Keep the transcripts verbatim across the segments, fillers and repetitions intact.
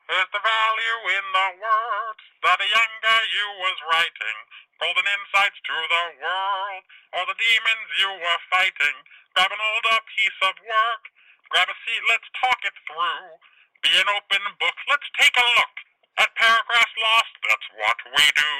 Is the value in the words that a young guy you was writing? Golden insights to the world, or the demons you were fighting? Grab an older piece of work, grab a seat, let's talk it through. Be an open book, let's take a look at Paragraphs Lost, that's what we do.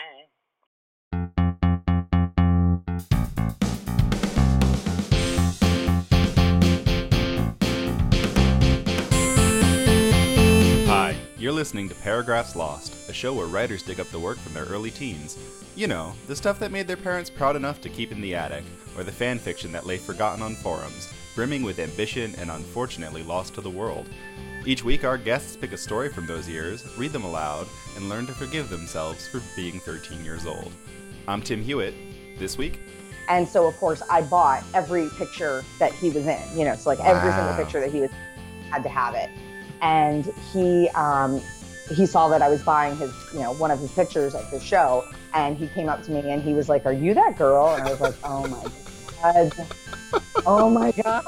Hi, you're listening to Paragraphs Lost, a show where writers dig up the work from their early teens. You know, the stuff that made their parents proud enough to keep in the attic, or the fan fiction that lay forgotten on forums, brimming with ambition and unfortunately lost to the world. Each week, our guests pick a story from those years, read them aloud, and learn to forgive themselves for being thirteen years old. I'm Tim Hewitt. This week, And so, of course, I bought every picture that he was in, you know, so like every Wow. single picture that he was had to have it. And he um, he saw that I was buying his, you know, one of his pictures at the show, and he came up to me and he was like, "Are you that girl?" And I was like, "Oh my God. Oh my God."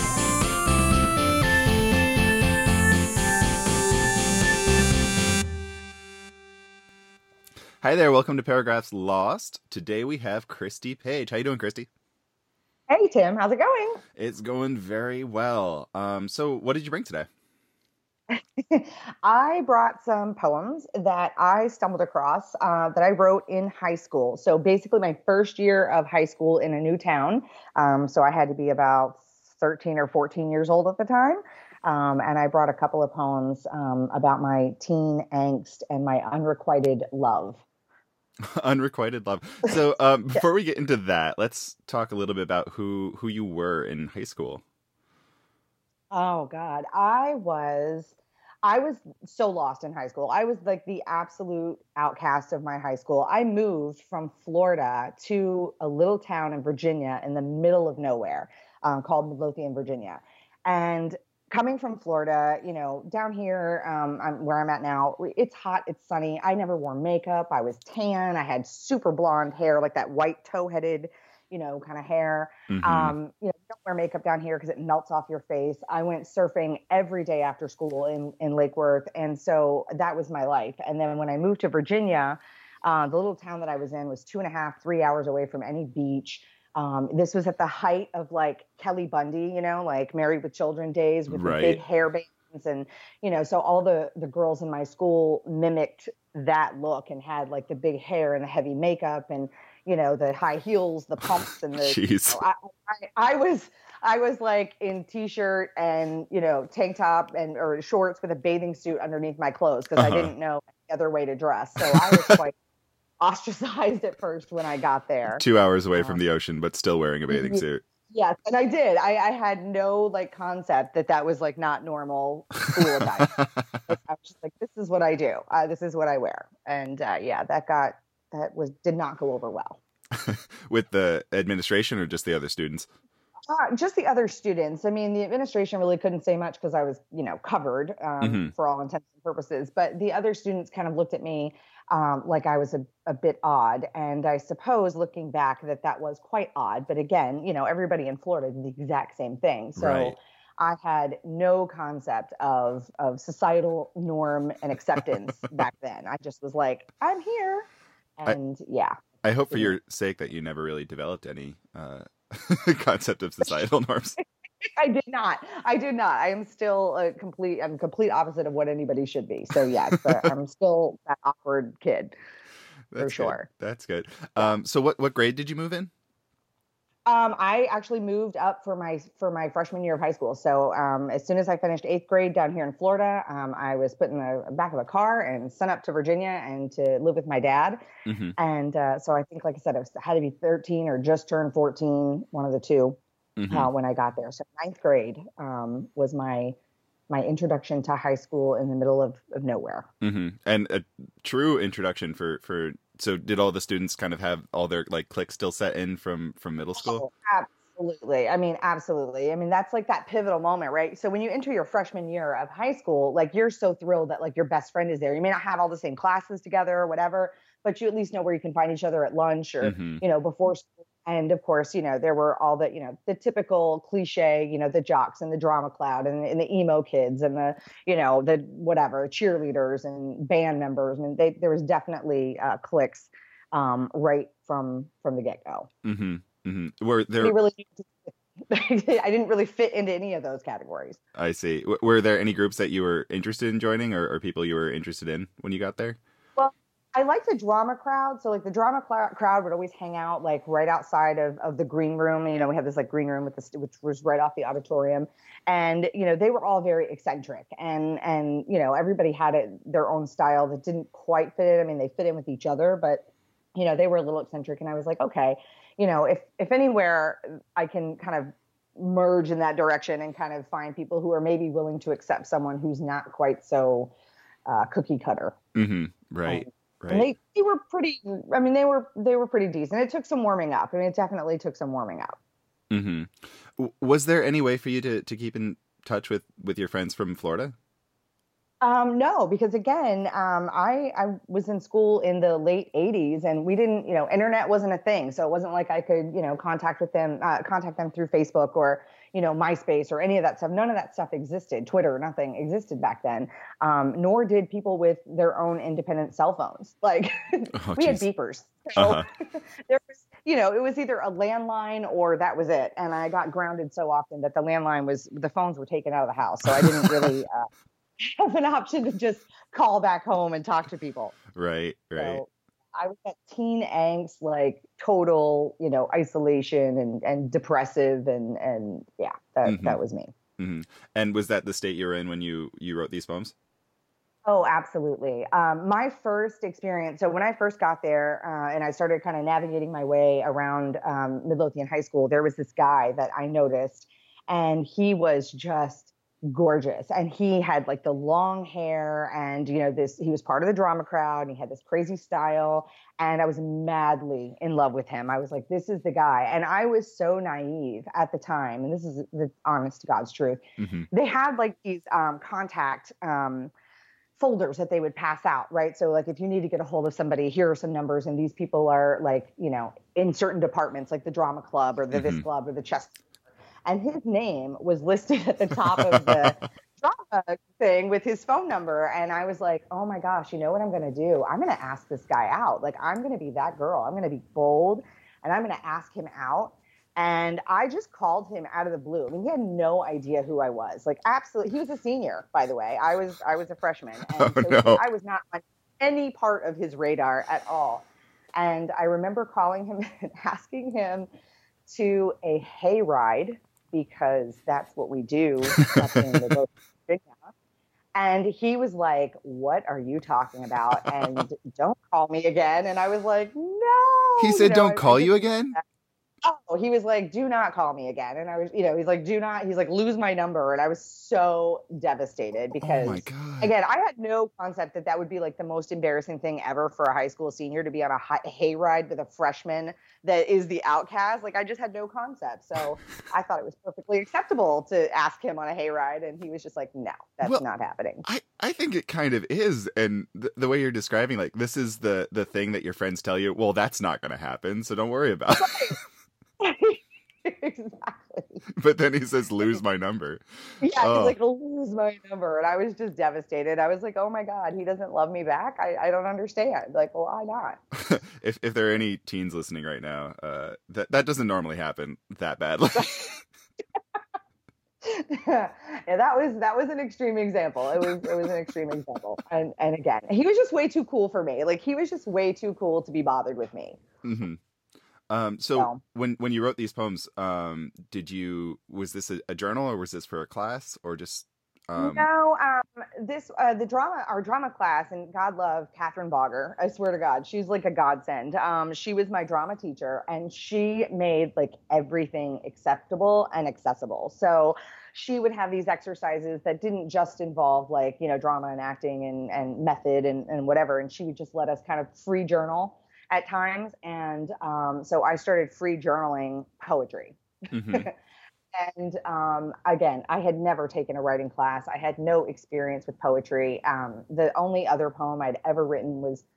Hi there, welcome to Paragraphs Lost. Today we have Christy Page. How you doing, Christy? Hey, Tim, how's it going? It's going very well. Um, so what did you bring today? I brought some poems that I stumbled across uh, that I wrote in high school. So basically my first year of high school in a new town. Um, so I had to be about thirteen or fourteen years old at the time. Um, and I brought a couple of poems um, about my teen angst and my unrequited love. Unrequited love. So um, before we get into that, let's talk a little bit about who, who you were in high school. Oh God, I was I was so lost in high school. I was like the absolute outcast of my high school. I moved from Florida to a little town in Virginia in the middle of nowhere um, called Midlothian, Virginia. And coming from Florida, you know, down here um, I'm, where I'm at now, it's hot, it's sunny. I never wore makeup. I was tan. I had super blonde hair, like that white toe-headed, you know, kind of hair. Mhm. Um, you know, don't wear makeup down here because it melts off your face. I went surfing every day after school in, in Lake Worth. And so that was my life. And then when I moved to Virginia, uh, the little town that I was in was two and a half, three hours away from any beach. Um, this was at the height of like Kelly Bundy, you know, like Married with Children days with Right. the big hair bands. And, you know, so all the, the girls in my school mimicked that look and had like the big hair and the heavy makeup and, you know, the high heels, the pumps, and the. Jeez. You know, I, I, I was, I was like in t-shirt and you know tank top and or shorts with a bathing suit underneath my clothes because Uh-huh. I didn't know any other way to dress. So I was quite ostracized at first when I got there. Two hours away Um, from the ocean, but still wearing a bathing yeah. suit. Yes, and I did. I, I had no like concept that that was like not normal school attire. Like, I was just like, this is what I do. Uh, this is what I wear. And uh, yeah, that got that was did not go over well. With the administration or just the other students? Uh, just the other students. I mean, the administration really couldn't say much because I was, you know, covered um, Mhm. for all intents and purposes. But the other students kind of looked at me um, like I was a, a bit odd. And I suppose looking back that that was quite odd. But again, you know, everybody in Florida did the exact same thing. So Right. I had no concept of of societal norm and acceptance back then. I just was like, I'm here. And yeah. I hope for your sake that you never really developed any uh, concept of societal norms. I did not. I did not. I am still a complete. I'm complete opposite of what anybody should be. So yes, but I'm still that awkward kid for That's good. sure. That's good. Um, so what, what grade did you move in? Um, I actually moved up for my for my freshman year of high school. So um, as soon as I finished eighth grade down here in Florida, um, I was put in the back of a car and sent up to Virginia and to live with my dad. Mm-hmm. And uh, so I think, like I said, I was, had to be thirteen or just turned fourteen, one of the two. Mm-hmm. Uh, when I got there. So ninth grade um, was my my introduction to high school in the middle of, of nowhere. Mm-hmm. And a true introduction for, for, so did all the students kind of have all their like cliques still set in from, from middle school? Oh, absolutely. I mean, absolutely. I mean, that's like that pivotal moment, right? So when you enter your freshman year of high school, like you're so thrilled that like your best friend is there. You may not have all the same classes together or whatever, but you at least know where you can find each other at lunch or, Mm-hmm. you know, before school. and of course, you know, there were all the, you know, the typical cliche, you know, the jocks and the drama cloud and, and the emo kids and the, you know, the whatever cheerleaders and band members. And they, there was definitely uh, cliques um, right from from the get go. Mm-hmm. Mm-hmm. Were there? Really, I didn't really fit into any of those categories. I see. W- were there any groups that you were interested in joining, or, or people you were interested in when you got there? Well, I like the drama crowd. So like the drama cl- crowd would always hang out like right outside of, of the green room. You know, we have this like green room with this, which was right off the auditorium. And, you know, they were all very eccentric and, and, you know, everybody had it, their own style that didn't quite fit in. I mean, they fit in with each other, but, you know, they were a little eccentric. And I was like, okay, you know, if, if anywhere I can kind of merge in that direction and kind of find people who are maybe willing to accept someone who's not quite so uh, cookie cutter. Mm-hmm. Right. Um, Right. And they, they were pretty, I mean, they were, they were pretty decent. It took some warming up. I mean, it definitely took some warming up. Mm-hmm. Was there any way for you to, to keep in touch with, with your friends from Florida? Um, no, because again, um, I, I was in school in the late eighties and we didn't, you know, internet wasn't a thing. So it wasn't like I could, you know, contact with them, uh, contact them through Facebook or, you know, MySpace or any of that stuff. None of that stuff existed. Twitter, nothing existed back then. Um, nor did people with their own independent cell phones. Like Oh, we had geez. beepers. So Uh-huh. there was, you know, it was either a landline or that was it. And I got grounded so often that the landline was, the phones were taken out of the house. So I didn't really uh, have an option to just call back home and talk to people. Right, right. So I was at teen angst, like total, you know, isolation and, and depressive and, and yeah, that, Mhm. that was me. Mm-hmm. And was that the state you were in when you, you wrote these poems? Oh, absolutely. Um, my first experience, so when I first got there uh, and I started kind of navigating my way around um, Midlothian High School, there was this guy that I noticed and he was just gorgeous. And he had like the long hair and, you know, this, he was part of the drama crowd and he had this crazy style. And I was madly in love with him. I was like, this is the guy. And I was so naive at the time. And this is the honest to God's truth. Mm-hmm. They had like these um, contact um, folders that they would pass out, right? So like if you need to get a hold of somebody, here are some numbers. And these people are like, you know, in certain departments, like the drama club or the Mm-hmm. this club or the chess. And his name was listed at the top of the drama thing with his phone number. And I was like, oh my gosh, you know what I'm going to do? I'm going to ask this guy out. Like, I'm going to be that girl. I'm going to be bold and I'm going to ask him out. And I just called him out of the blue. I mean, he had no idea who I was. Like, absolutely. He was a senior, by the way. I was, I was a freshman. And Oh, so no. I was not on any part of his radar at all. And I remember calling him and asking him to a hayride, because that's what we do up in the Virginia. And he was like, what are you talking about? And don't call me again. And I was like, no. He You said, know, don't I- I call just- you again? Oh, he was like, do not call me again. And I was, you know, he's like, do not, he's like, lose my number. And I was so devastated because, Oh my God. again, I had no concept that that would be like the most embarrassing thing ever for a high school senior to be on a hi- hayride with a freshman that is the outcast. Like, I just had no concept. So I thought it was perfectly acceptable to ask him on a hayride. And he was just like, no, that's Well, not happening. I, I think it kind of is. And th- the way you're describing, like, this is the, the thing that your friends tell you, well, that's not going to happen, so don't worry about it. Exactly. But then he says, lose my number. Yeah, Oh. he's like, lose my number. And I was just devastated. I was like, oh my God, he doesn't love me back. I, I don't understand. Like, well, why not? if if there are any teens listening right now, uh, that, that doesn't normally happen that badly. Yeah, that was that was an extreme example. It was it was an extreme example. And and again, he was just way too cool for me. Like, he was just way too cool to be bothered with me. Mm-hmm. Um, so So- when when you wrote these poems, um, did you was this a, a journal or was this for a class or just um, no, um, this uh, the drama, our drama class, and God love Catherine Bogger. I swear to God, she's like a godsend. Um, she was my drama teacher, and she made like everything acceptable and accessible. So she would have these exercises that didn't just involve like, you know, drama and acting and and method and and whatever. And she would just let us kind of free journal at times. And um, so I started free journaling poetry. mhm. And um, again, I had never taken a writing class. I had no experience with poetry. Um, the only other poem I'd ever written was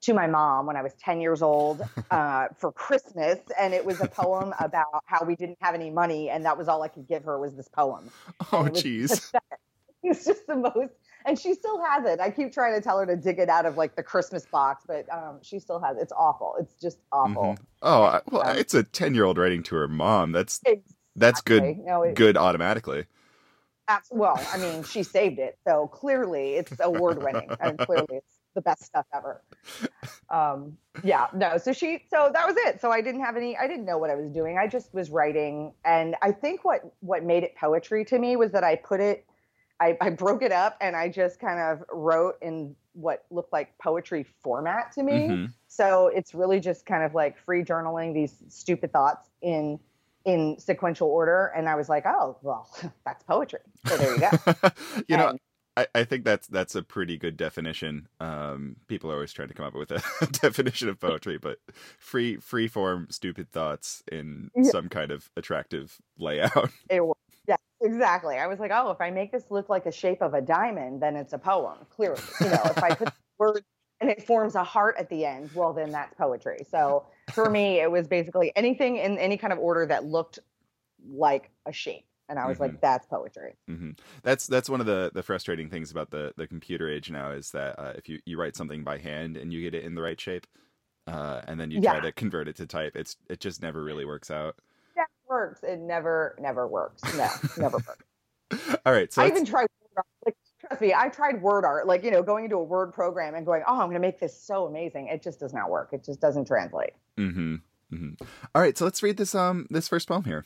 to my mom when I was ten years old uh, for Christmas. And it was a poem about how we didn't have any money. And that was all I could give her was this poem. Oh, jeez. It's just the most, and she still has it. I keep trying to tell her to dig it out of like the Christmas box, but um, she still has it. It's awful. It's just awful. Mm-hmm. Oh, I, well, um, it's a ten-year-old writing to her mom. That's exactly. that's good. No, it, good automatically. Well, I mean, she saved it, so clearly it's award-winning, and clearly it's the best stuff ever. Um, yeah, no. So she, so that was it. So I didn't have any. I didn't know what I was doing. I just was writing, and I think what what made it poetry to me was that I put it. I, I broke it up and I just kind of wrote in what looked like poetry format to me. Mm-hmm. So it's really just kind of like free journaling these stupid thoughts in in sequential order. And I was like, oh, well, that's poetry. So there you go. you and, know, I, I think that's that's a pretty good definition. Um, people are always trying to come up with a definition of poetry, but free free form stupid thoughts in yeah. some kind of attractive layout. It worked. Yeah, exactly. I was like, oh, if I make this look like a shape of a diamond, then it's a poem, clearly. You know, if I put words and it forms a heart at the end, well, then that's poetry. So for me, it was basically anything in any kind of order that looked like a shape. And I was mm-hmm. like, that's poetry. Mm-hmm. That's that's one of the, the frustrating things about the, the computer age now is that uh, if you, you write something by hand and you get it in the right shape, uh, and then you yeah. try to convert it to type, it's it just never really works out. Works. It never, never works. No, never works. All right. So I let's... even tried, like, trust me, I tried word art, like, you know, going into a word program and going, oh, I'm going to make this so amazing. It just does not work. It just doesn't translate. Mm-hmm. Mm-hmm. All right. So let's read this, um, this first poem here.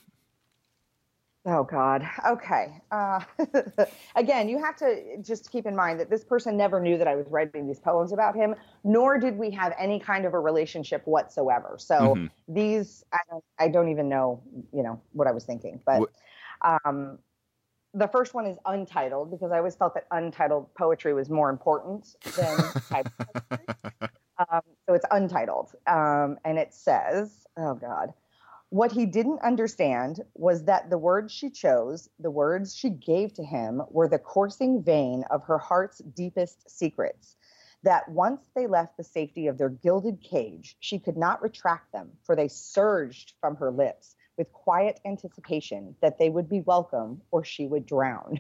Oh, God. Okay. Uh, again, you have to just keep in mind that this person never knew that I was writing these poems about him, nor did we have any kind of a relationship whatsoever. So mm-hmm. these, I don't, I don't even know, you know, what I was thinking. But um, the first one is untitled because I always felt that untitled poetry was more important than titled poetry. Um, so it's untitled. Um, and it says, oh, God. What he didn't understand was that the words she chose, the words she gave to him, were the coursing vein of her heart's deepest secrets, that once they left the safety of their gilded cage, she could not retract them, for they surged from her lips with quiet anticipation that they would be welcome or she would drown.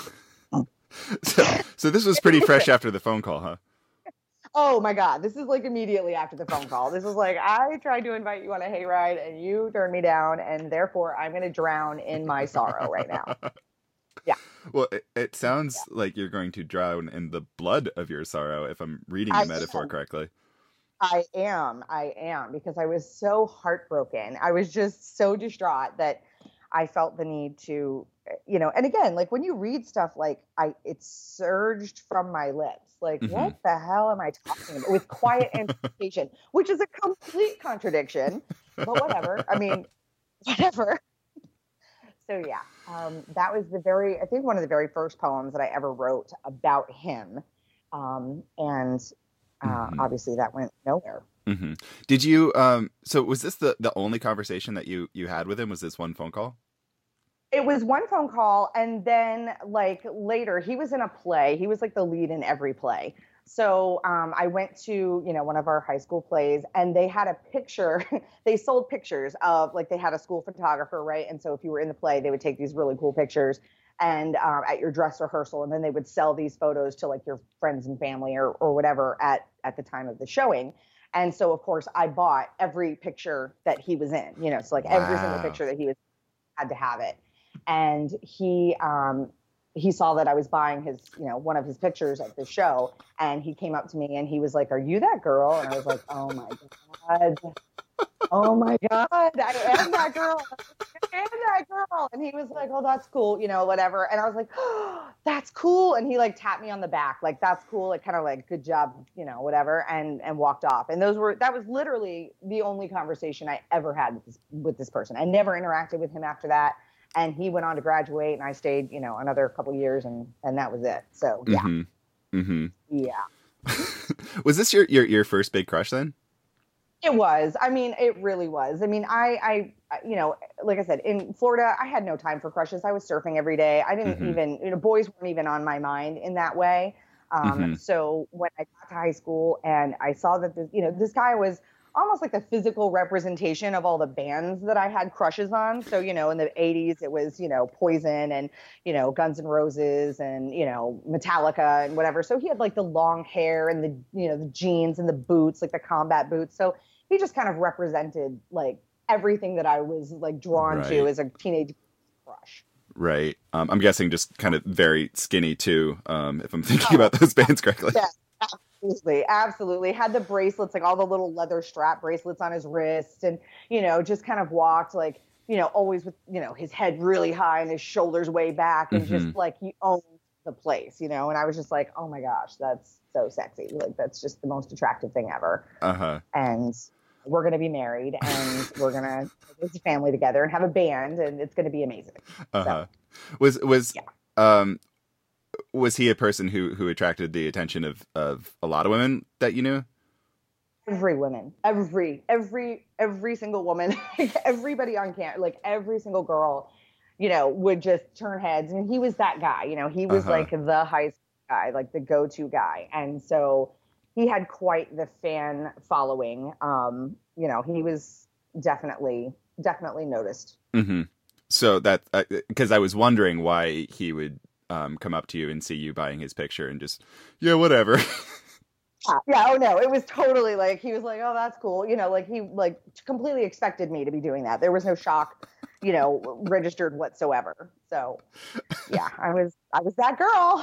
so, so this was pretty fresh after the phone call, huh? Oh my God, this is like immediately after the phone call. This is like, I tried to invite you on a hayride and you turned me down, and therefore I'm going to drown in my sorrow right now. Yeah. Well, it, it sounds yeah. like you're going to drown in the blood of your sorrow, if I'm reading the I metaphor am. correctly. I am. I am, because I was so heartbroken. I was just so distraught that I felt the need to, you know, and again, like when you read stuff like I, it surged from my lips. Like, mm-hmm. what the hell am I talking about? With quiet anticipation, which is a complete contradiction, but whatever. I mean, whatever. So yeah, um, that was the very, I think one of the very first poems that I ever wrote about him. Um, and uh, mm-hmm. obviously that went nowhere. Mm-hmm. Did you, um, so was this the, the only conversation that you, you had with him? Was this one phone call? It was one phone call, and then like later he was in a play. He was like the lead in every play. So um, I went to, you know, one of our high school plays, and they had a picture. They sold pictures of, like, they had a school photographer, right? And so if you were in the play, they would take these really cool pictures and um, at your dress rehearsal, and then they would sell these photos to like your friends and family or or whatever at at the time of the showing. And so of course I bought every picture that he was in, you know, so like wow. every single picture that he was had to have it. And he um, he saw that I was buying his, you know, one of his pictures at the show, and he came up to me and he was like, "Are you that girl?" And I was like, "Oh my God, oh my God, I am that girl, I am that girl." And he was like, "Oh, that's cool, you know, whatever." And I was like, "Oh, that's cool." And he like tapped me on the back, like, "That's cool," like kind of like, "Good job," you know, whatever, and and walked off. And those were that was literally the only conversation I ever had with this, with this person. I never interacted with him after that. And he went on to graduate, and I stayed, you know, another couple of years, and, and that was it. So, yeah. Mm-hmm. Mm-hmm. Yeah. Was this your, your, your first big crush then? It was. I mean, it really was. I mean, I, I, you know, like I said, in Florida, I had no time for crushes. I was surfing every day. I didn't mm-hmm. even, you know, boys weren't even on my mind in that way. Um, Mm-hmm. so when I got to high school and I saw that this, you know, this guy was almost like the physical representation of all the bands that I had crushes on. So, you know, in the eighties, it was, you know, Poison and, you know, Guns N' Roses and, you know, Metallica and whatever. So he had like the long hair and the, you know, the jeans and the boots, like the combat boots. So he just kind of represented like everything that I was like drawn Right. to as a teenage crush. Right. Um, I'm guessing just kind of very skinny too, um, if I'm thinking about those bands correctly. Yeah. Absolutely, absolutely. Had the bracelets, like all the little leather strap bracelets on his wrist, and you know, just kind of walked like, you know, always with, you know, his head really high and his shoulders way back, and Mm-hmm. just like he owned the place, you know. And I was just like, oh my gosh, that's so sexy. Like that's just the most attractive thing ever. Uh-huh. And we're gonna be married, and we're gonna raise a family together and have a band, and it's gonna be amazing. Uh-huh. So, Was was yeah. um was he a person who who attracted the attention of of a lot of women that you knew? Every woman, every, every, every single woman, everybody on camp, like every single girl, you know, would just turn heads. And he was that guy, you know, he was Uh-huh. like the high school guy, like the go-to guy. And so he had quite the fan following. Um, you know, he was definitely, definitely noticed. Mm-hmm. So that, because uh, I was wondering why he would um, come up to you and see you buying his picture and just, yeah, whatever. Yeah, yeah, oh no, it was totally like, he was like, oh, that's cool. You know, like he like completely expected me to be doing that. There was no shock, you know, registered whatsoever. So yeah, I was, I was that girl.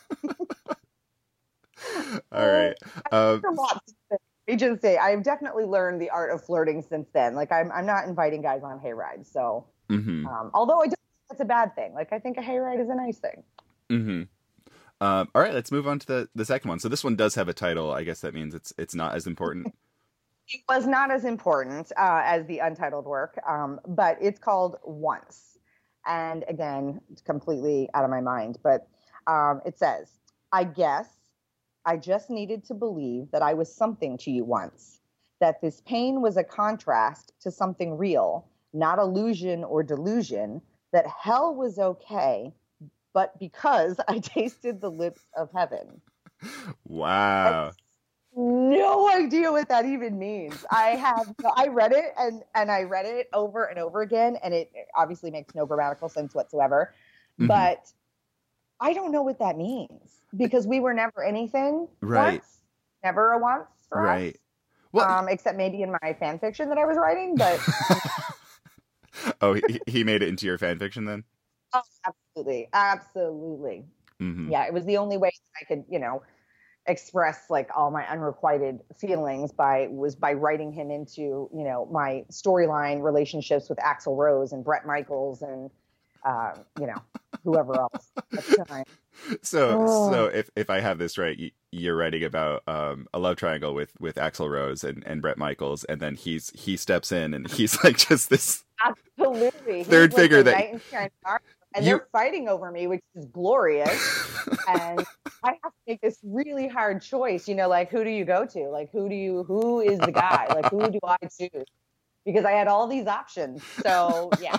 All right. Um, A lot since then. Agency. I've definitely learned the art of flirting since then. Like I'm, I'm not inviting guys on hayrides. So, mm-hmm. um, although I don't think that's a bad thing. Like I think a hayride is a nice thing. Mm-hmm. Um, all right, let's move on to the, the second one. So this one does have a title. I guess that means it's it's not as important. It was not as important uh, as the untitled work, um, but it's called Once. And again, it's completely out of my mind. But um, it says, I guess I just needed to believe that I was something to you once, that this pain was a contrast to something real, not illusion or delusion, that hell was okay, but because I tasted the lips of heaven. Wow. No idea what that even means. I have, I read it and, and I read it over and over again, and it obviously makes no grammatical sense whatsoever, Mhm. but I don't know what that means because we were never anything Right. once, never a once for Right. us, Well, um, except maybe in my fan fiction that I was writing, but oh, he, he made it into your fan fiction then? oh, absolutely, absolutely. Mm-hmm. Yeah, it was the only way that I could, you know, express like all my unrequited feelings by was by writing him into, you know, my storyline relationships with Axl Rose and Bret Michaels and uh, you know, whoever else at the time. So, Oh. so if, if I have this right, y- you're writing about um, a love triangle with, with Axl Rose and, and Bret Michaels, and then he's he steps in and he's like just this Absolutely. He's third like figure the that knight in shining armor, and you- they're fighting over me, which is glorious. And I have to make this really hard choice, you know, like who do you go to? Like who do you who is the guy? Like who do I choose? Because I had all these options. So yeah.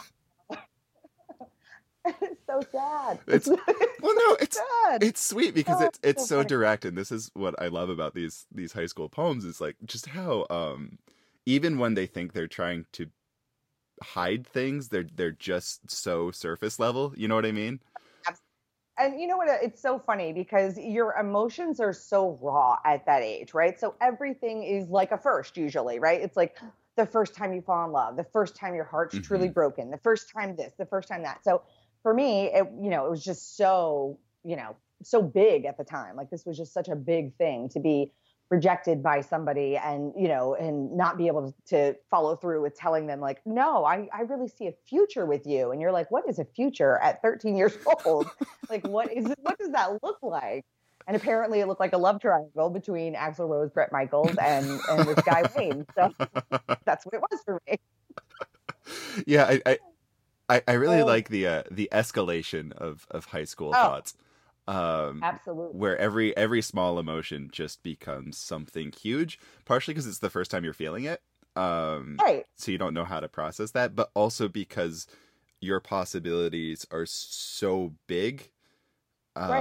It's so sad. It's- well, no, it's sad. it's sweet because Oh, it's it's so so funny. direct, and this is what I love about these these high school poems is like just how um even when they think they're trying to hide things, they're they're just so surface level. You know what I mean? And you know what? It's so funny because your emotions are so raw at that age, right? So everything is like a first usually, right? It's like the first time you fall in love, the first time your heart's Mhm. truly broken, the first time this, the first time that. So for me, it, you know, it was just so, you know, so big at the time. Like this was just such a big thing to be rejected by somebody and, you know, and not be able to follow through with telling them like, no, I, I really see a future with you. And you're like, what is a future at thirteen years old? Like, what is it? What does that look like? And apparently it looked like a love triangle between Axl Rose, Bret Michaels, and, and this guy Wayne. So that's what it was for me. Yeah, I I, I, I really Oh. like the uh, the escalation of, of high school Oh. thoughts. Um, Absolutely. where every every small emotion just becomes something huge, partially because it's the first time you're feeling it. Um, Right. so you don't know how to process that, but also because your possibilities are so big. Um, Right.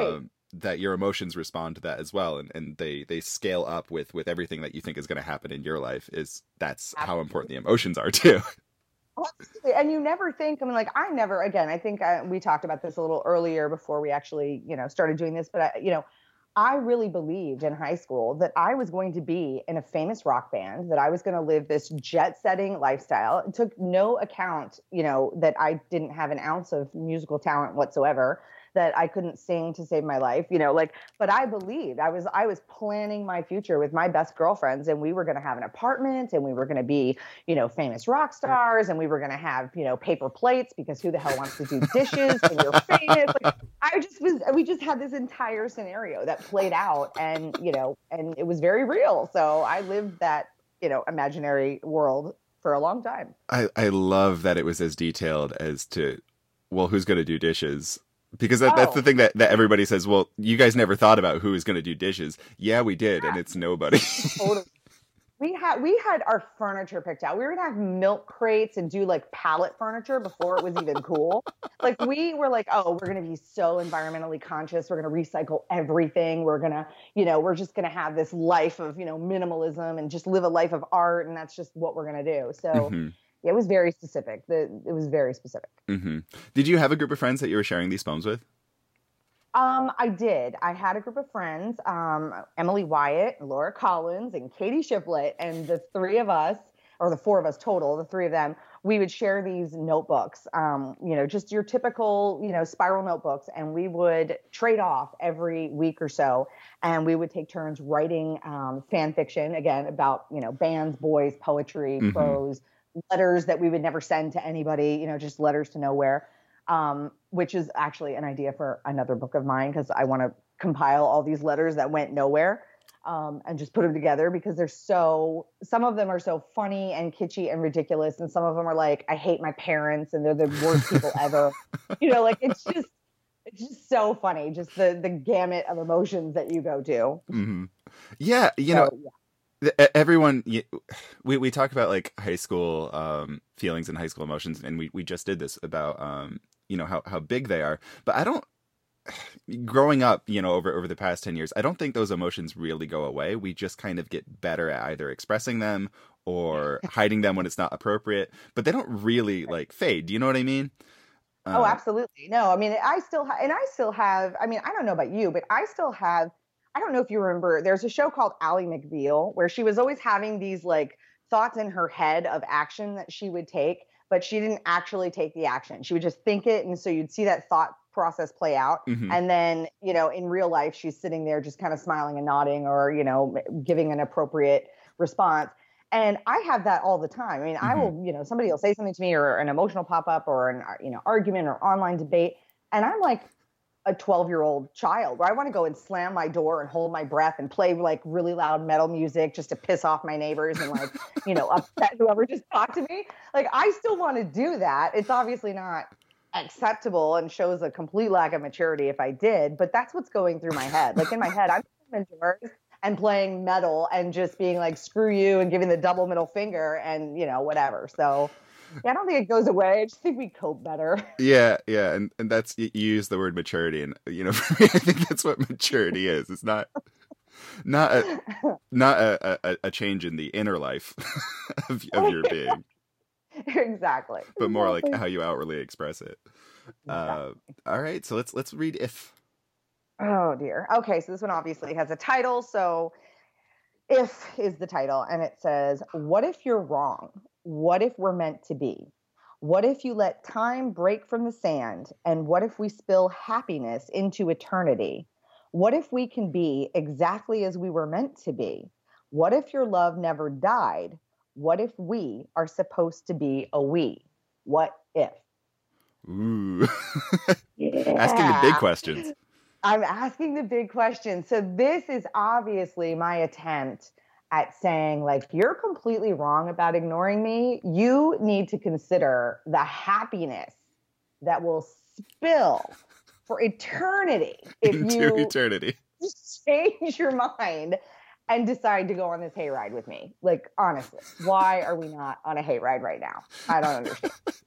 that your emotions respond to that as well, and, and they they scale up with with everything that you think is going to happen in your life. Is that's Absolutely. how important the emotions are too. Absolutely. And you never think, I mean, like, I never, again, I think I, we talked about this a little earlier before we actually, you know, started doing this, but I, you know, I really believed in high school that I was going to be in a famous rock band, that I was going to live this jet-setting lifestyle. It took no account, you know, that I didn't have an ounce of musical talent whatsoever, that I couldn't sing to save my life, you know, like, but I believed I was, I was planning my future with my best girlfriends, and we were going to have an apartment, and we were going to be, you know, famous rock stars, and we were going to have, you know, paper plates, because who the hell wants to do dishes when you're famous? Like, I just was, we just had this entire scenario that played out, and, you know, and it was very real. So I lived that, you know, imaginary world for a long time. I, I love that it was as detailed as to, well, who's going to do dishes? Because that, oh. that's the thing that, that everybody says, well, you guys never thought about who was going to do dishes. Yeah, we did. Yeah. And it's nobody. Totally. We had, we had our furniture picked out. We were going to have milk crates and do like pallet furniture before it was even cool. Like, we were like, oh, we're going to be so environmentally conscious. We're going to recycle everything. We're going to, you know, we're just going to have this life of, you know, minimalism and just live a life of art. And that's just what we're going to do. So mm-hmm. It was very specific. The, it was very specific. Mm-hmm. Did you have a group of friends that you were sharing these poems with? Um, I did. I had a group of friends, um, Emily Wyatt, Laura Collins, and Katie Shiplet, and the three of us, or the four of us total, the three of them, we would share these notebooks, um, you know, just your typical, you know, spiral notebooks, and we would trade off every week or so, and we would take turns writing um, fan fiction, again, about, you know, bands, boys, poetry, mm-hmm. prose, letters that we would never send to anybody, you know, just letters to nowhere, um, which is actually an idea for another book of mine, because I want to compile all these letters that went nowhere um, and just put them together, because they're so, some of them are so funny and kitschy and ridiculous, and some of them are like, I hate my parents and they're the worst people ever. You know, like, it's just, it's just so funny, just the, the gamut of emotions that you go to. Mm-hmm. Yeah, you so, know, yeah. Everyone, we, we talk about like high school um, feelings and high school emotions, and we, we just did this about, um, you know, how, how big they are. But I don't, growing up, you know, over, over the past ten years, I don't think those emotions really go away. We just kind of get better at either expressing them or hiding them when it's not appropriate, but they don't really like fade. Do you know what I mean? Uh, oh, absolutely. No, I mean, I still have, and I still have, I mean, I don't know about you, but I still have, I don't know if you remember, there's a show called Ally McBeal where she was always having these like thoughts in her head of action that she would take, but she didn't actually take the action. She would just think it. And so you'd see that thought process play out. Mm-hmm. And then, you know, in real life, she's sitting there just kind of smiling and nodding, or, you know, giving an appropriate response. And I have that all the time. I mean, mm-hmm. I will, you know, somebody will say something to me, or an emotional pop up, or an, you know, argument or online debate. And I'm like a twelve year old child, where I want to go and slam my door and hold my breath and play like really loud metal music just to piss off my neighbors and like, you know, upset whoever just talked to me. Like, I still want to do that. It's obviously not acceptable and shows a complete lack of maturity if I did, but that's what's going through my head. Like, in my head, I'm indoors and playing metal and just being like, screw you, and giving the double middle finger and, you know, whatever. So yeah, I don't think it goes away. I just think we cope better. Yeah, yeah, and and that's, you use the word maturity, and you know, for me, I think that's what maturity is. It's not not a not a, a, a change in the inner life of, of your being. Exactly. But more exactly. like how you outwardly express it. Exactly. Uh, all right, so let's let's read If. Oh dear. Okay, so this one obviously has a title. So If is the title, and it says, what if you're wrong? What if we're meant to be? What if you let time break from the sand? And what if we spill happiness into eternity? What if we can be exactly as we were meant to be? What if your love never died? What if we are supposed to be a we? What if? Ooh. Yeah. Asking the big questions. I'm asking the big questions. So this is obviously my attempt at saying, like, you're completely wrong about ignoring me. You need to consider the happiness that will spill for eternity if Into you eternity. change your mind and decide to go on this hayride with me. Like, honestly, why are we not on a hayride right now? I don't understand.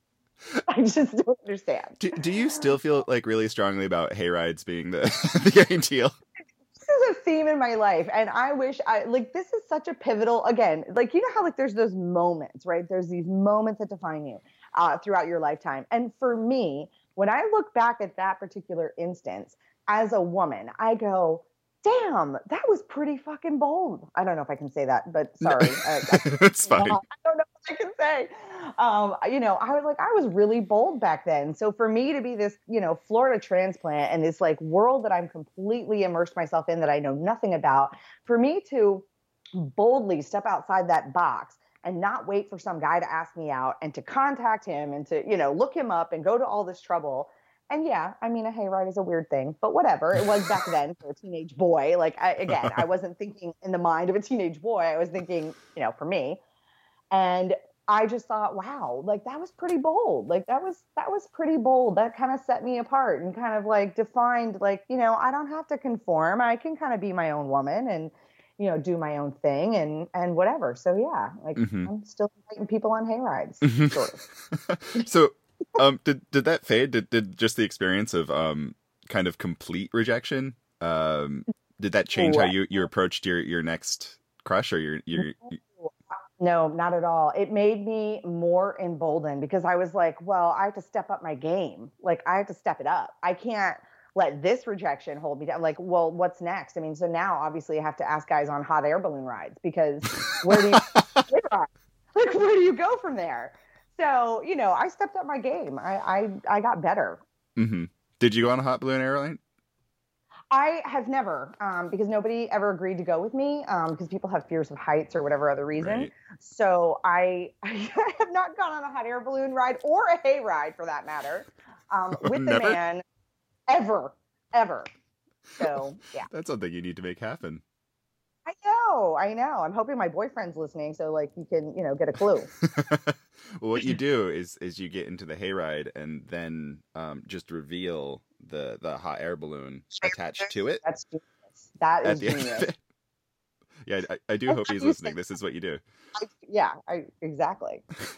I just don't understand. Do, do you still feel like really strongly about hayrides being the, the ideal? This is a theme in my life, and I wish I like this is such a pivotal again, like you know how like there's those moments, right? There's these moments that define you uh, throughout your lifetime. And for me, when I look back at that particular instance as a woman, I go, damn, that was pretty fucking bold. I don't know if I can say that, but sorry. I, I, It's fine. I don't know what I can say. Um, you know, I was like, I was really bold back then. So for me to be this, you know, Florida transplant and this like world that I'm completely immersed myself in that I know nothing about, for me to boldly step outside that box and not wait for some guy to ask me out and to contact him and to, you know, look him up and go to all this trouble. And yeah, I mean, a hayride is a weird thing, but whatever. It was back then for a teenage boy. Like, I, again, I wasn't thinking in the mind of a teenage boy. I was thinking, you know, for me. And I just thought, wow, like that was pretty bold. Like that was, that was pretty bold. That kind of set me apart and kind of like defined, like, you know, I don't have to conform. I can kind of be my own woman and, you know, do my own thing and, and whatever. So yeah, like mm-hmm. I'm still inviting people on hayrides. Sort of. So, um, did, did that fade? Did, did just the experience of, um, kind of complete rejection, um, did that change what? how you, you approached your, your next crush or your, your, your... No, not at all. It made me more emboldened because I was like, well, I have to step up my game. Like I have to step it up. I can't let this rejection hold me down. Like, well, what's next? I mean, so now obviously I have to ask guys on hot air balloon rides because where do you, like, where do you go from there? So, you know, I stepped up my game. I, I, I got better. Mm-hmm. Did you go on a hot balloon airline? I have never, um, because nobody ever agreed to go with me, um, because people have fears of heights or whatever other reason. Right. So I, I have not gone on a hot air balloon ride or a hay ride for that matter, um, with a man ever, ever. So yeah, that's something you need to make happen. I know, I know. I'm hoping my boyfriend's listening, so like you can, you know, get a clue. Well, what you do is is you get into the hayride and then um, just reveal the the hot air balloon attached to it. That's genius. That is genius. Yeah, I, I do hope he's listening. This is what you do. I, yeah, I exactly.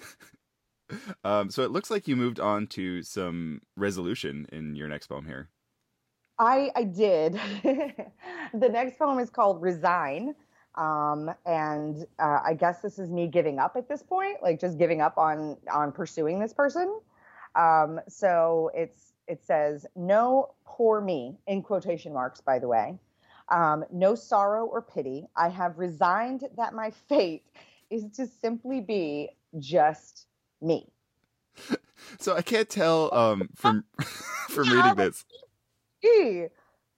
um, so it looks like you moved on to some resolution in your next poem here. I, I did. The next poem is called Resign. Um, and uh, I guess this is me giving up at this point, like just giving up on, on pursuing this person. Um, so it's, it says, no poor me, in quotation marks, by the way. Um, no sorrow or pity. I have resigned that my fate is to simply be just me. So I can't tell um, from, from reading this. W-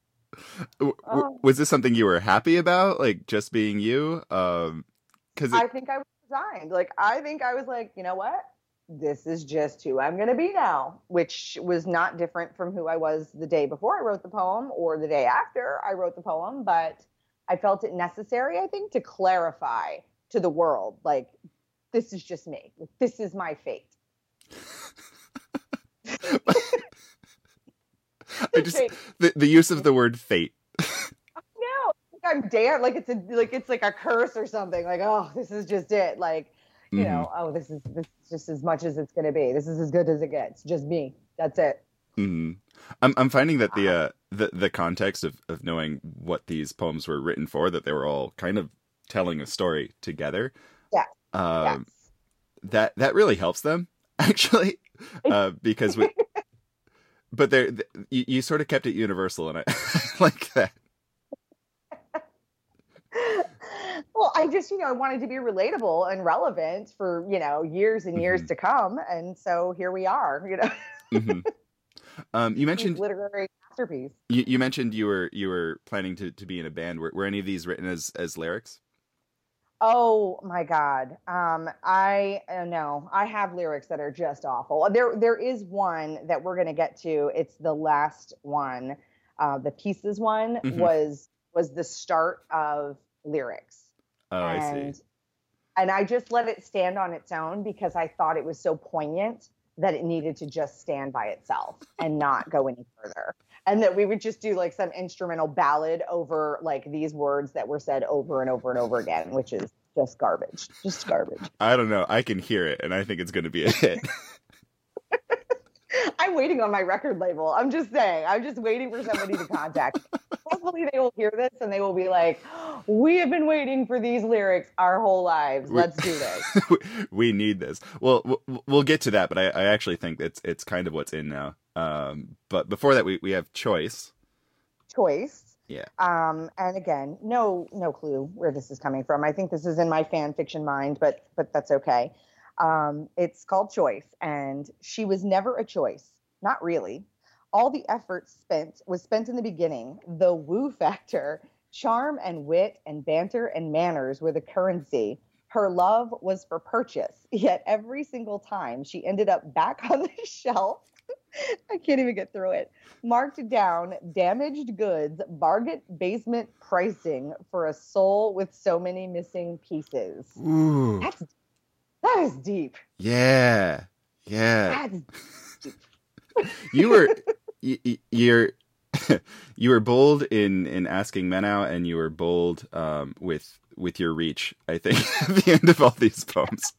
w- was this something you were happy about, like just being you? Um, cause it... I think I was resigned. Like I think I was like, you know what? This is just who I'm going to be now, which was not different from who I was the day before I wrote the poem or the day after I wrote the poem. But I felt it necessary, I think, to clarify to the world, like this is just me. This is my fate. I just the, the use of the word fate. No, I'm damn like it's a like it's like a curse or something. Like, oh, this is just it. Like, you mm-hmm. know, oh, this is this is just as much as it's gonna be. This is as good as it gets. Just me. That's it. Mm-hmm. I'm I'm finding that the uh the the context of of knowing what these poems were written for, that they were all kind of telling a story together. Yeah. Um, yes. That that really helps them actually, uh, because we. But there, you, you sort of kept it universal, and I like that. Well, I just, you know, I wanted to be relatable and relevant for, you know, years and years mm-hmm. to come, and so here we are. You know, mm-hmm. um, you mentioned literary masterpiece. You, you mentioned you were you were planning to, to be in a band. Were, were any of these written as as lyrics? Oh my God. Um, I uh, no, I have lyrics that are just awful. There, there is one that we're going to get to. It's the last one. Uh, the Pieces one mm-hmm. was, was the start of lyrics. Oh, and, I see. And I just let it stand on its own because I thought it was so poignant that it needed to just stand by itself and not go any further. And that we would just do like some instrumental ballad over like these words that were said over and over and over again, which is just garbage, just garbage. I don't know. I can hear it and I think it's going to be a hit. I'm waiting on my record label. I'm just saying. I'm just waiting for somebody to contact me. Hopefully they will hear this and they will be like, we have been waiting for these lyrics our whole lives. Let's do this. We need this. Well, we'll get to that, but I, I actually think it's it's kind of what's in now. Um, but before that, we, we have Choice. Choice. Yeah. Um, and again, no no clue where this is coming from. I think this is in my fan fiction mind, but but that's okay. Um, it's called Choice, and she was never a choice. Not really. All the effort spent was spent in the beginning. The woo factor, charm and wit and banter and manners were the currency. Her love was for purchase. Yet every single time she ended up back on the shelf. I can't even get through it. Marked down, damaged goods, bargain basement pricing for a soul with so many missing pieces. Ooh. That's that is deep. Yeah. Yeah. That's deep. You were you, you're you were bold in in asking men out, and you were bold um with with your reach, I think, at the end of all these poems.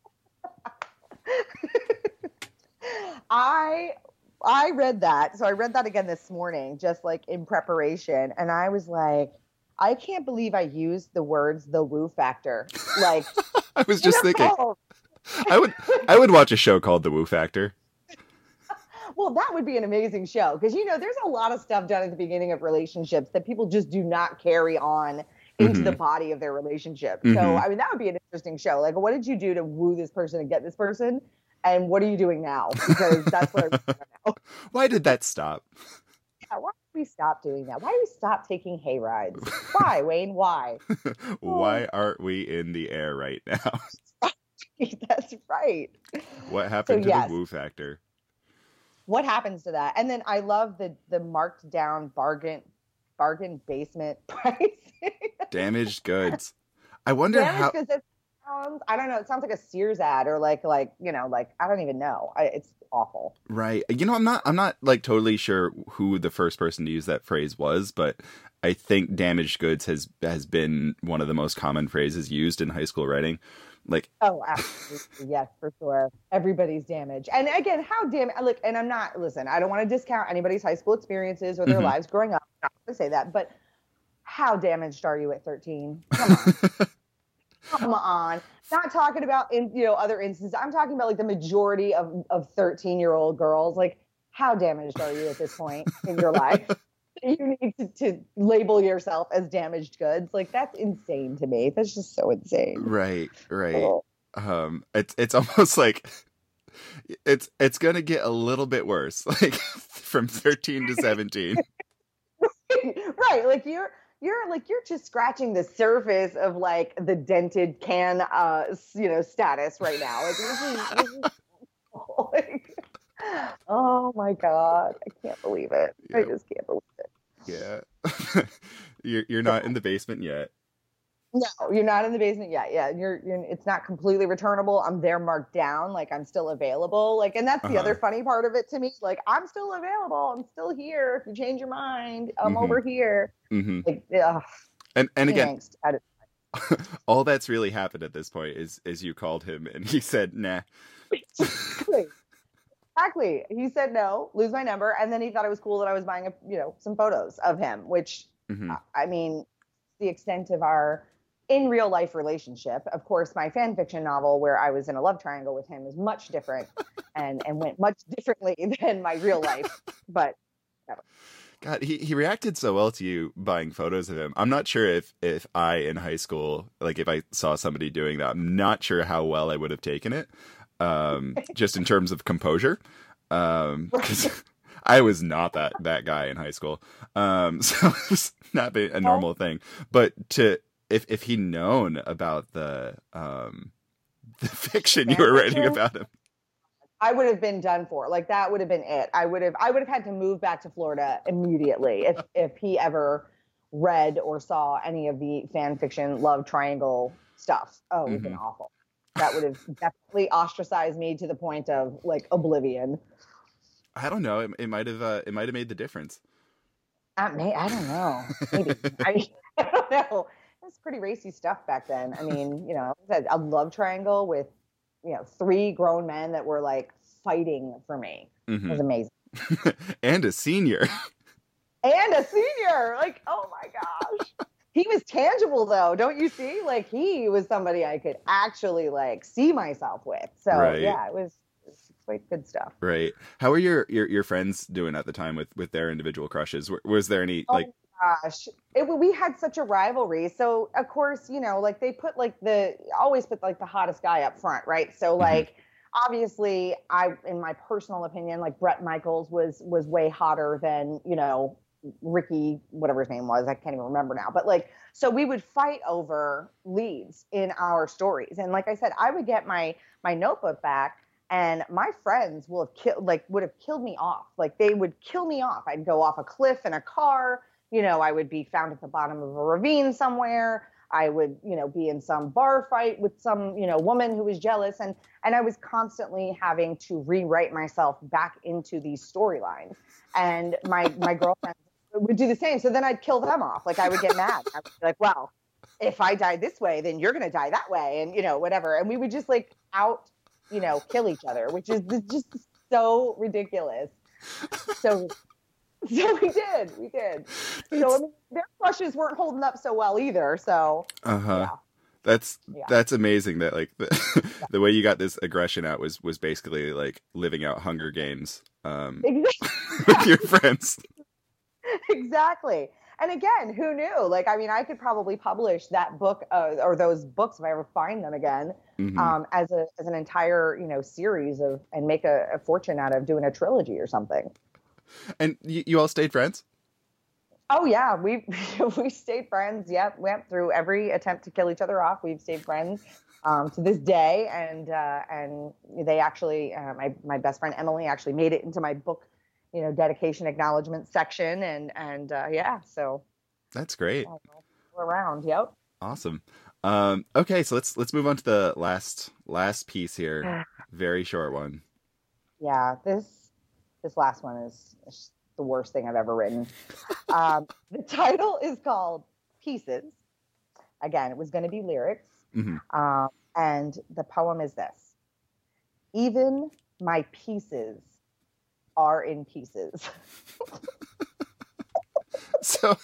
I I read that. So I read that again this morning, just like in preparation. And I was like, I can't believe I used the words the woo factor. Like I was just know? thinking I would I would watch a show called The Woo Factor. Well, that would be an amazing show. Because, you know, there's a lot of stuff done at the beginning of relationships that people just do not carry on into Mm-hmm. the body of their relationship. Mm-hmm. So, I mean, that would be an interesting show. Like, what did you do to woo this person and get this person? And what are you doing now? Because that's what I want to know. Why did that stop? Yeah, why did we stop doing that? Why did we stop taking hay rides? Why, Wayne? Why? Why aren't we in the air right now? That's right. What happened So, to yes. the Woo Factor? What happens to that? And then I love the the marked down bargain bargain basement pricing. Damaged goods. I wonder Damaged how. goods, it sounds, I don't know. It sounds like a Sears ad or like like you know like I don't even know. I, it's awful. Right. You know, I'm not. I'm not like totally sure who the first person to use that phrase was, but I think damaged goods has has been one of the most common phrases used in high school writing. Like, Oh, absolutely. Yes, for sure. Everybody's damaged. And again, how damn look, and I'm not, listen, I don't want to discount anybody's high school experiences or their Mhm. lives growing up. I'm not going to say that, but how damaged are you at thirteen? Come on. Come on. Not talking about in you know other instances. I'm talking about like the majority of of thirteen year old girls. Like, how damaged are you at this point in your life? You need to, to label yourself as damaged goods. Like, that's insane to me. That's just so insane. right, right. Oh. Um, it's it's almost like it's it's gonna get a little bit worse, like from thirteen to seventeen. Right. Like you're you're like you're just scratching the surface of like the dented can uh s- you know status right now. Like this is, this is like, oh my God. I can't believe it. I Yeah. just can't believe it. Yeah. you're you're not in the basement yet. No, you're not in the basement yet. Yeah, you're, you're. It's not completely returnable. I'm there marked down, like I'm still available. Like, and that's the Uh-huh. other funny part of it to me. Like, I'm still available. I'm still here. If you change your mind, I'm Mhm. over here. hmm Like, ugh, And and again, angst at it. all that's really happened at this point is is you called him and he said nah. Exactly. Exactly. He said no, lose my number, and then he thought it was cool that I was buying, a, you know, some photos of him. Which, Mhm. I mean, the extent of our in real life relationship. Of course, my fan fiction novel where I was in a love triangle with him is much different and, and went much differently than my real life. But God, he, he reacted so well to you buying photos of him. I'm not sure if, if I, in high school, like if I saw somebody doing that, I'm not sure how well I would have taken it, um, just in terms of composure. Um, 'cause I was not that, that guy in high school. Um, so it's not been a normal thing. But to if, if he'd known about the um, the fiction you were writing about him. I would have been done for. Like that would have been it. I would have I would have had to move back to Florida immediately if if he ever read or saw any of the fan fiction love triangle stuff. Oh, it would have been Mhm. awful. That would have definitely ostracized me to the point of like oblivion. I don't know. It, it might have uh, it might have made the difference. I may I don't know. Maybe. I, I don't know. It was pretty racy stuff back then. I mean, you know, a love triangle with, you know, three grown men that were like fighting for me. Mm-hmm. It was amazing. And a senior. And a senior. Like, oh my gosh. He was tangible though, don't you see? Like he was somebody I could actually like see myself with. So right. yeah, it was, it was quite good stuff. Right. How were your, your your friends doing at the time with with their individual crushes? Was there any like? Oh gosh, it, we had such a rivalry. So of course, you know, like they put like the always put like the hottest guy up front, right? So like. Mm-hmm. Obviously, I, in my personal opinion, like Bret Michaels was was way hotter than, you know, Ricky, whatever his name was. I can't even remember now. But like, so we would fight over leads in our stories. And like I said, I would get my my notebook back, and my friends will have killed, like, would have killed me off. Like they would kill me off. I'd go off a cliff in a car. You know, I would be found at the bottom of a ravine somewhere. I would, you know, be in some bar fight with some, you know, woman who was jealous. And, and I was constantly having to rewrite myself back into these storylines. And my, my girlfriend would do the same. So then I'd kill them off. Like I would get mad. I would be like, well, if I die this way, then you're going to die that way. And, you know, whatever. And we would just like out, you know, kill each other, which is just so ridiculous. So So we did, we did. So I mean, their crushes weren't holding up so well either. So uh huh. Yeah. That's yeah. that's amazing. That like the, yeah. the way you got this aggression out was was basically like living out Hunger Games um, exactly. with your friends. Exactly. And again, who knew? Like, I mean, I could probably publish that book uh, or those books if I ever find them again, mm-hmm. um, as a as an entire you know series of and make a, a fortune out of doing a trilogy or something. And you, you all stayed friends? Oh yeah, we we stayed friends. Yep, went through every attempt to kill each other off. We've stayed friends um, to this day, and uh, and they actually, uh, my my best friend Emily actually made it into my book, you know, dedication acknowledgement section, and and uh, yeah, so that's great. We're around. Yep. Awesome. Um, okay, so let's let's move on to the last last piece here. Very short one. Yeah, this. This last one is the worst thing I've ever written. Um, the title is called Pieces. Again, it was going to be lyrics. Mm-hmm. Um, and the poem is this. Even my pieces are in pieces. so,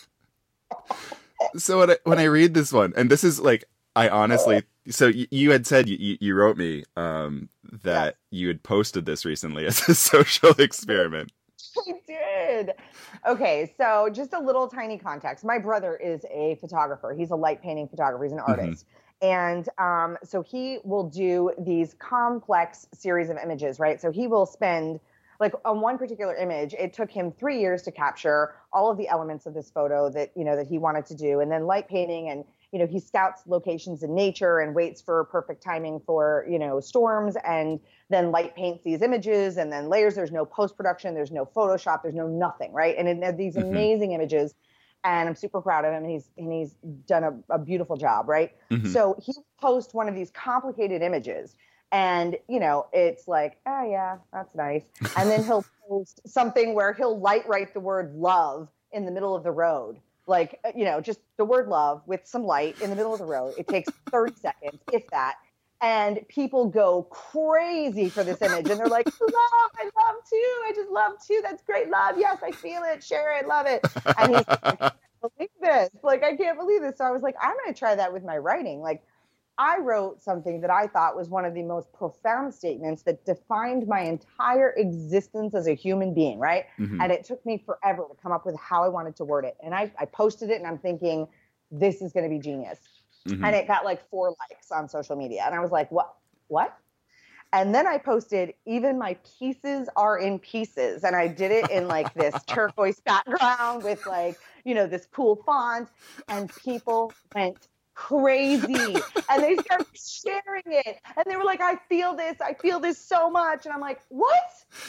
so when I, when I read this one, and this is like, I honestly, so you, you had said you, you wrote me um, that yes. you had posted this recently as a social experiment. I did. Okay, so just a little tiny context. My brother is a photographer. He's a light painting photographer. He's an artist. Mm-hmm. And um, so he will do these complex series of images, right? So he will spend, like on one particular image, it took him three years to capture all of the elements of this photo that, you know, that he wanted to do. And then light painting, and you know, he scouts locations in nature and waits for perfect timing for, you know, storms, and then light paints these images and then layers. There's no post-production. There's no Photoshop. There's no nothing. Right. And it, these mm-hmm. amazing images, and I'm super proud of him. And he's, and he's done a, a beautiful job. Right. Mm-hmm. So he posts one of these complicated images, and, you know, it's like, oh yeah, that's nice. And then he'll post something where he'll light write the word love in the middle of the road. Like, you know, just the word love with some light in the middle of the road. It takes thirty seconds, if that. And people go crazy for this image. And they're like, love, I love too. I just love too. That's great love. Yes, I feel it. Share it. Love it. And he's like, I can't believe this. Like, I can't believe this. So I was like, I'm going to try that with my writing. Like, I wrote something that I thought was one of the most profound statements that defined my entire existence as a human being, right? Mm-hmm. And it took me forever to come up with how I wanted to word it. And I, I posted it, and I'm thinking, this is going to be genius. Mm-hmm. And it got like four likes on social media. And I was like, what? What? And then I posted, even my pieces are in pieces. And I did it in like this turquoise background with like, you know, this cool font. And people went crazy, and they started sharing it, and they were like, I feel this I feel this so much. And I'm like, what?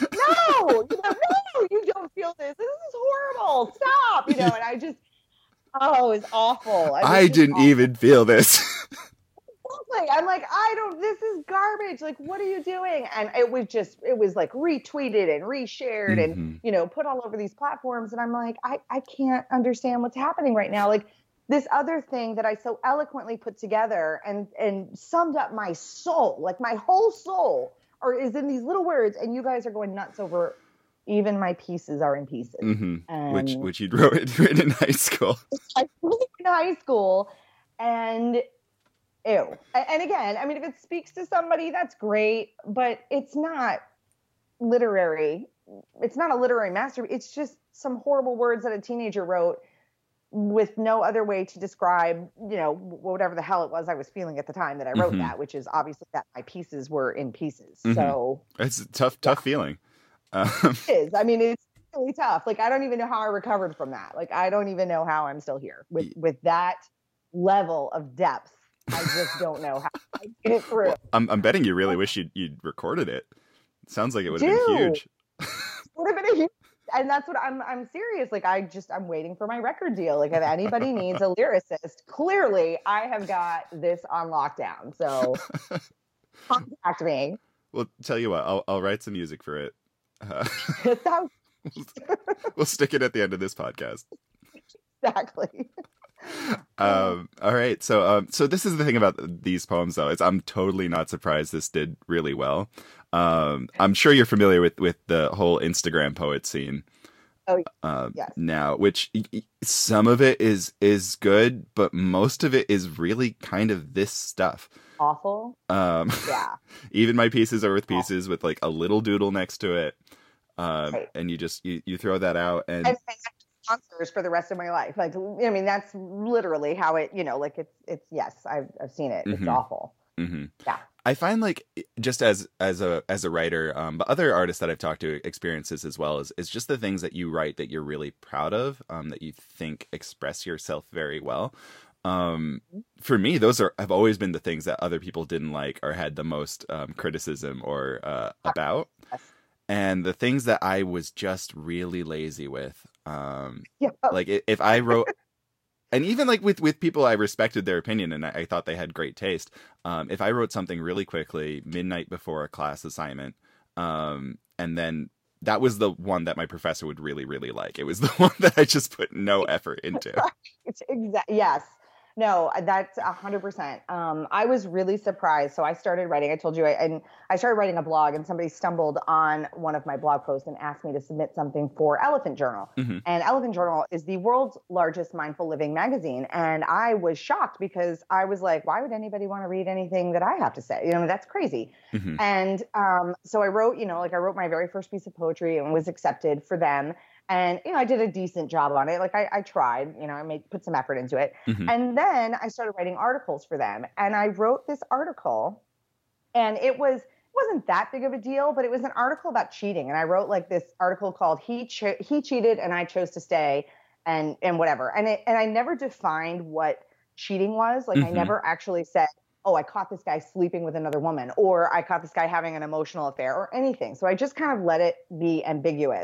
No, you know, no, you don't feel this this is horrible, stop, you know. And I just, oh, it was awful. I, I didn't awful. even feel this. I'm like, I don't, this is garbage. Like, what are you doing? And it was just, it was like retweeted and reshared mm-hmm. and, you know, put all over these platforms. And I'm like, I, I can't understand what's happening right now. Like, this other thing that I so eloquently put together and, and summed up my soul, like my whole soul, are is in these little words, and you guys are going nuts over even my pieces are in pieces. Mm-hmm. And Which which you'd wrote written in high school. I wrote in high school, and ew. And again, I mean, if it speaks to somebody, that's great, but it's not literary. It's not a literary masterpiece. It's just some horrible words that a teenager wrote with no other way to describe, you know, whatever the hell it was I was feeling at the time that I wrote mm-hmm. that, which is obviously that my pieces were in pieces. Mm-hmm. So it's a tough, tough yeah. feeling. Um, it is. I mean, it's really tough. Like, I don't even know how I recovered from that. Like, I don't even know how I'm still here with, with that level of depth. I just don't know how I get it through. Well, I'm, I'm betting you really wish you'd, you'd recorded it. It sounds like it would have Dude, been huge. Would have been a huge. And that's what I'm, I'm serious. Like, I just, I'm waiting for my record deal. Like, if anybody needs a lyricist, clearly I have got this on lockdown. So contact me. Well, tell you what, I'll, I'll write some music for it. Uh, sounds- we'll stick it at the end of this podcast. Exactly. Um, all right. So, um, so this is the thing about these poems, though, is I'm totally not surprised this did really well. Um, I'm sure you're familiar with, with the whole Instagram poet scene. Oh, um, yes. Now, which some of it is, is good, but most of it is really kind of this stuff. Awful. Um, yeah. Even my pieces are with pieces with like a little doodle next to it. Um, right. and you just, you, you throw that out and, and, and sponsors for the rest of my life. Like, I mean, that's literally how it, you know, like it's, it's, yes, I've, I've seen it. It's mm-hmm. awful. Mm-hmm. Yeah. I find like just as, as a, as a writer, um, but other artists that I've talked to experiences as well is, is just the things that you write that you're really proud of, um, that you think express yourself very well. Um, for me, those are, have always been the things that other people didn't like or had the most, um, criticism or, uh, about. Yes. And the things that I was just really lazy with, um, yeah. like if I wrote, and even like with, with people, I respected their opinion and I, I thought they had great taste. Um, if I wrote something really quickly, midnight before a class assignment, um, and then that was the one that my professor would really, really like. It was the one that I just put no effort into. Exactly. Yes. No, that's a hundred percent. Um, I was really surprised. So I started writing, I told you, I, and I started writing a blog and somebody stumbled on one of my blog posts and asked me to submit something for Elephant Journal. Mm-hmm. And Elephant Journal is the world's largest mindful living magazine. And I was shocked because I was like, why would anybody want to read anything that I have to say? You know, that's crazy. Mm-hmm. And um, so I wrote, you know, like I wrote my very first piece of poetry and was accepted for them. And, you know, I did a decent job on it. Like I, I tried, you know, I made, put some effort into it. Mm-hmm. And then I started writing articles for them. And I wrote this article and it was, it wasn't that big of a deal, but it was an article about cheating. And I wrote like this article called He Cho- He Cheated and I Chose to Stay and, and whatever. And it, and I never defined what cheating was. Like mm-hmm. I never actually said, oh, I caught this guy sleeping with another woman, or I caught this guy having an emotional affair or anything. So I just kind of let it be ambiguous.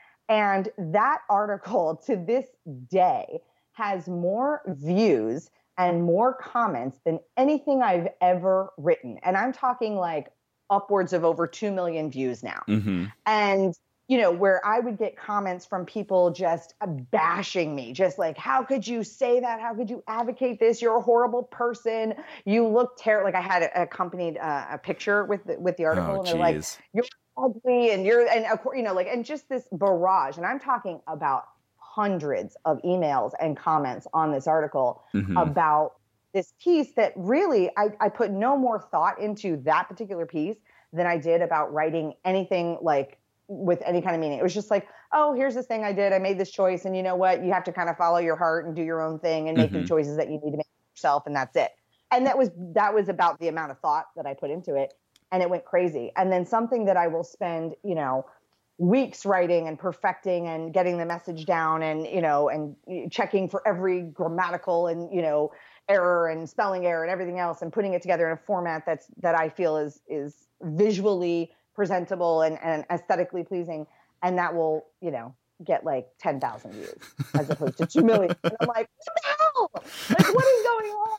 And that article to this day has more views and more comments than anything I've ever written. And I'm talking like upwards of over two million views now. Mm-hmm. And, you know, where I would get comments from people just bashing me, just like, how could you say that? How could you advocate this? You're a horrible person. You look terrible. Like I had accompanied uh, a picture with the, with the article. Oh, and they're like, you're ugly and you're, and of course, you know, like, and just this barrage. And I'm talking about hundreds of emails and comments on this article mm-hmm. about this piece that really, I, I put no more thought into that particular piece than I did about writing anything like with any kind of meaning. It was just like, oh, here's this thing I did. I made this choice. And you know what? You have to kind of follow your heart and do your own thing and make mm-hmm. the choices that you need to make yourself. And that's it. And that was, that was about the amount of thought that I put into it. And it went crazy. And then something that I will spend, you know, weeks writing and perfecting and getting the message down and, you know, and checking for every grammatical and, you know, error and spelling error and everything else and putting it together in a format that's, that I feel is, is visually presentable and, and aesthetically pleasing. And that will, you know, get like ten thousand views as opposed to two million. And I'm like, what the hell? Like, what is going on?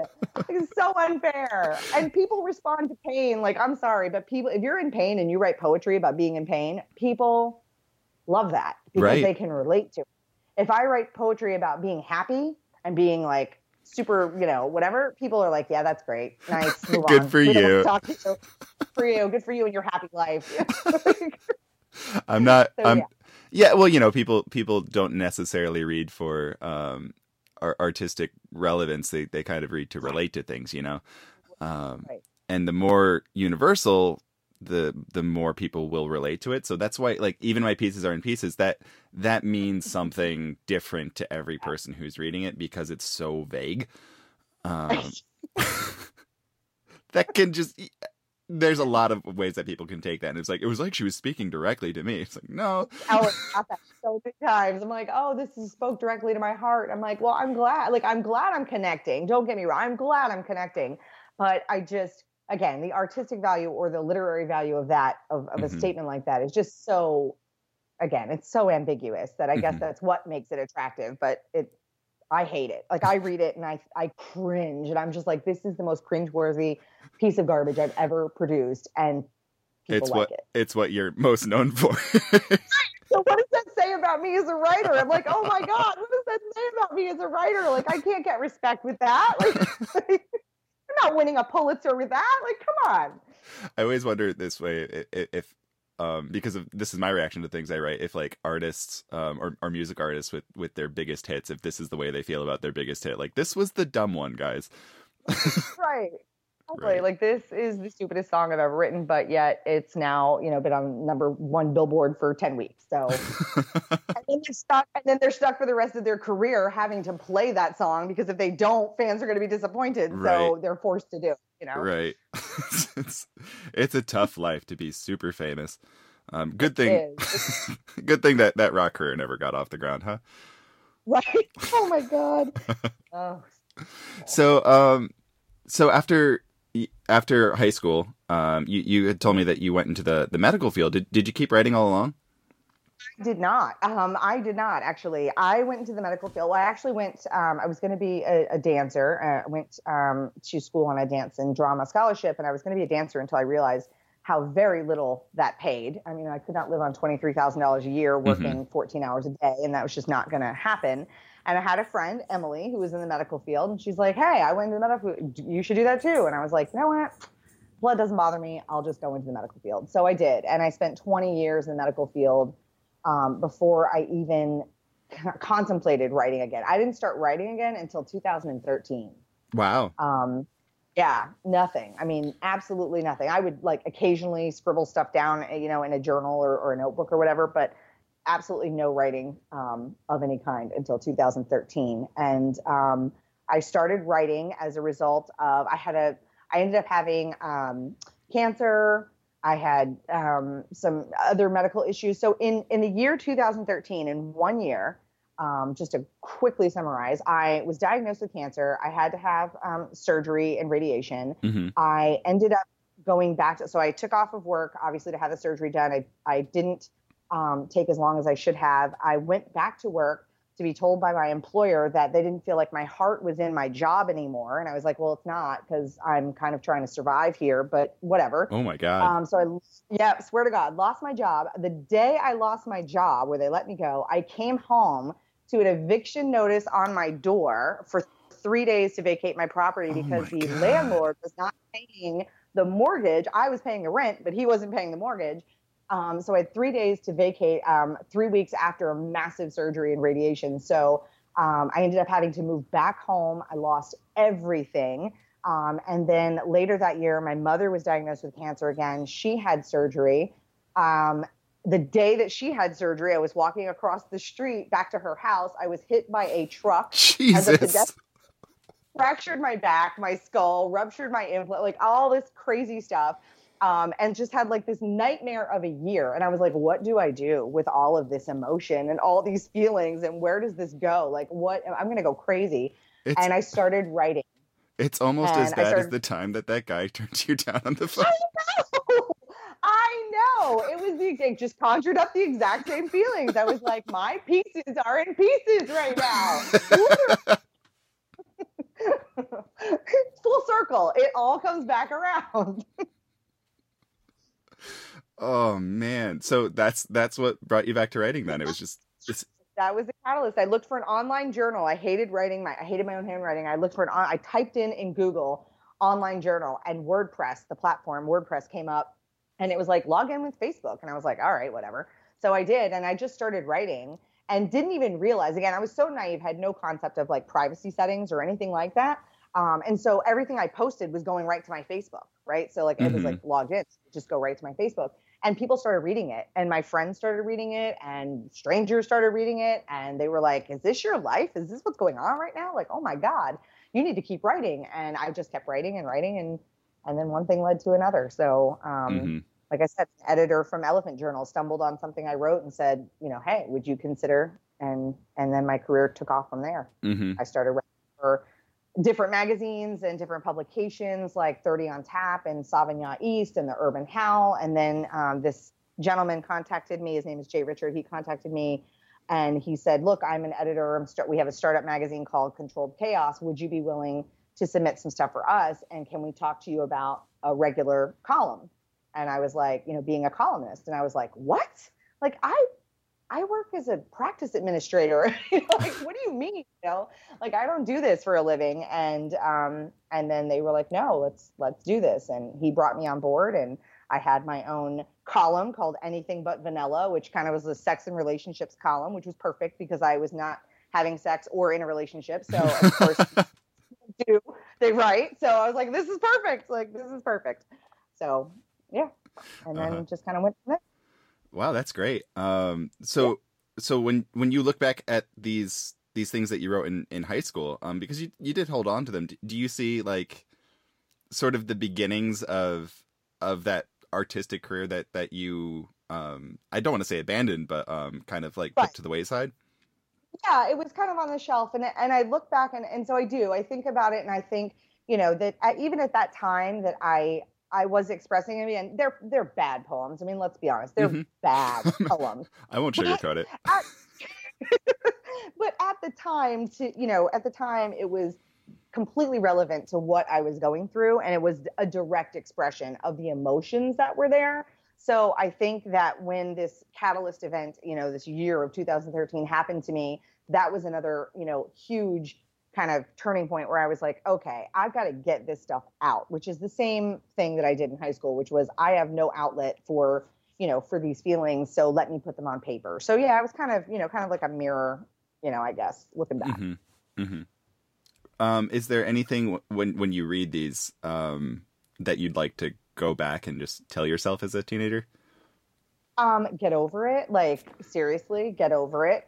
It's so unfair. And people respond to pain. Like, I'm sorry, but people, if you're in pain and you write poetry about being in pain, people love that because right. they can relate to it. If I write poetry about being happy and being like super, you know, whatever. People are like, yeah, that's great. Nice. Move Good on. for We don't you. want to talk to you. Good for you. Good for you and your happy life. I'm not, So, I'm, yeah. yeah, well, you know, people, people don't necessarily read for, um, ar- artistic relevance. They, they kind of read to relate to things, you know? Um, Right. and the more universal, the, the more people will relate to it. So that's why, like, even my pieces are in pieces, that, that means something different to every person who's reading it because it's so vague. Um, that can just, there's a lot of ways that people can take that. And it's like, it was like she was speaking directly to me. It's like, no. Ellen got that so many times. I'm like, oh, this is spoke directly to my heart. I'm like, well, I'm glad. Like, I'm glad I'm connecting. Don't get me wrong. I'm glad I'm connecting. But I just, again, the artistic value or the literary value of that, of, of a Mhm. statement like that is just so, again, it's so ambiguous that I guess Mhm. that's what makes it attractive. But it, I hate it. Like, I read it and I, I cringe. And I'm just like, this is the most cringeworthy piece of garbage I've ever produced. And people It's like what, it. it's what you're most known for. So what does that say about me as a writer? I'm like, oh my God, what does that say about me as a writer? Like, I can't get respect with that. Like, I'm not winning a Pulitzer with that. Like, come on. I always wonder this way i- i- if, um, because of this is my reaction to things I write. If like artists, um, or, or music artists with, with their biggest hits, if this is the way they feel about their biggest hit, like this was the dumb one, guys. Right. Exactly. Right. Like, this is the stupidest song I've ever written, but yet it's now, you know, been on number one Billboard for ten weeks. So, and then they're stuck, and then they're stuck for the rest of their career having to play that song because if they don't, fans are going to be disappointed. So Right. they're forced to do it, you know? Right. it's, it's a tough life to be super famous. Um, good thing, is. good thing that that rock career never got off the ground, huh? Right. Oh my God. Oh. So, um, so after after high school, um, you you had told me that you went into the, the medical field. Did did you keep writing all along? I did not. Um, I did not actually. I went into the medical field. Well, I actually went. Um, I was going to be a, a dancer. Uh, I went um, to school on a dance and drama scholarship, and I was going to be a dancer until I realized how very little that paid. I mean, I could not live on twenty-three thousand dollars a year working Mm-hmm. fourteen hours a day, and that was just not going to happen. And I had a friend, Emily, who was in the medical field, and she's like, "Hey, I went into the medical. You should do that too." And I was like, "You know what? Blood doesn't bother me. I'll just go into the medical field." So I did, and I spent twenty years in the medical field um, before I even c- contemplated writing again. I didn't start writing again until two thousand thirteen. Wow. Um, yeah, nothing. I mean, absolutely nothing. I would like occasionally scribble stuff down, you know, in a journal or, or a notebook or whatever, but absolutely no writing um, of any kind until two thousand thirteen. And um, I started writing as a result of, I had a, I ended up having um, cancer. I had um, some other medical issues. So in, in the year two thousand thirteen, in one year, um, just to quickly summarize, I was diagnosed with cancer. I had to have um, surgery and radiation. Mm-hmm. I ended up going back to, so I took off of work, obviously, to have the surgery done. I, I didn't um, take as long as I should have. I went back to work to be told by my employer that they didn't feel like my heart was in my job anymore. And I was like, well, it's not, because I'm kind of trying to survive here, but whatever. Oh my God. Um, so I, yeah, swear to God, lost my job. The day I lost my job, where they let me go, I came home to an eviction notice on my door for three days to vacate my property Oh because my the God. landlord was not paying the mortgage. I was paying the rent, but he wasn't paying the mortgage. Um, so I had three days to vacate, um, three weeks after a massive surgery and radiation. So um, I ended up having to move back home. I lost everything. Um, and then later that year, my mother was diagnosed with cancer again. She had surgery. Um, the day that she had surgery, I was walking across the street back to her house. I was hit by a truck as a Jesus. pedestrian. Fractured my back, my skull, ruptured my implant, like all this crazy stuff. Um, and just had like this nightmare of a year. And I was like, what do I do with all of this emotion and all these feelings? And where does this go? Like, what? I'm going to go crazy. It's, And I started writing. it's almost as and I bad as started- the time that that guy turned you down on the phone. I know. I know. It was the it just conjured up the exact same feelings. I was like, my pieces are in pieces right now. Full circle. It all comes back around. Oh man. So that's that's what brought you back to writing then. It was just it's That was the catalyst. I looked for an online journal. I hated writing my, I hated my own handwriting. I looked for an, I typed in in Google online journal, and WordPress, the platform WordPress came up, and it was like, log in with Facebook. And I was like, all right, whatever. So I did. And I just started writing and didn't even realize, again, I was so naive, had no concept of like privacy settings or anything like that. Um, and so everything I posted was going right to my Facebook, right? So like, mm-hmm. it was like logged in, just go right to my Facebook. And people started reading it, and my friends started reading it, and strangers started reading it. And they were like, is this your life? Is this what's going on right now? Like, oh my God, you need to keep writing. And I just kept writing and writing. And, and then one thing led to another. So, um, mm-hmm. like I said, an editor from Elephant Journal stumbled on something I wrote and said, you know, hey, would you consider? And, and then my career took off from there. Mm-hmm. I started writing for different magazines and different publications like thirty on Tap and Sauvignon East and the Urban Howl. And then um, this gentleman contacted me. His name is Jay Richard. He contacted me and he said, look, I'm an editor. I'm start- we have a startup magazine called Controlled Chaos. Would you be willing to submit some stuff for us? And can we talk to you about a regular column? And I was like, you know, being a columnist. And I was like, what? Like, I I work as a practice administrator. You know, like, what do you mean? You know, like, I don't do this for a living. And um, and then they were like, no, let's let's do this. And he brought me on board, and I had my own column called Anything But Vanilla, which kind of was a sex and relationships column, which was perfect because I was not having sex or in a relationship. So of course, do they write? So I was like, this is perfect. Like, this is perfect. So yeah, and then uh-huh. just kind of went from there. Wow, that's great. Um, so, yeah. so when when you look back at these these things that you wrote in, in high school, um, because you you did hold on to them, do you see like sort of the beginnings of of that artistic career that that you um, I don't want to say abandoned, but um, kind of like right. put to the wayside? Yeah, it was kind of on the shelf, and and I look back and and so I do. I think about it, and I think, you know, that I, even at that time that I. I was expressing, I mean, they're they're bad poems. I mean, let's be honest, they're mm-hmm. bad poems. I won't sugarcoat it. At, but at the time, to you know, at the time, it was completely relevant to what I was going through, and it was a direct expression of the emotions that were there. So I think that when this catalyst event, you know, this year of two thousand thirteen happened to me, that was another, you know, huge kind of turning point where I was like, okay, I've got to get this stuff out, which is the same thing that I did in high school, which was I have no outlet for, you know, for these feelings. So let me put them on paper. So yeah, I was kind of, you know, kind of like a mirror, you know, I guess, looking back. Mm-hmm. Mm-hmm. Um, is there anything w- when, when you read these, um, that you'd like to go back and just tell yourself as a teenager? Um, get over it. Like, seriously, get over it.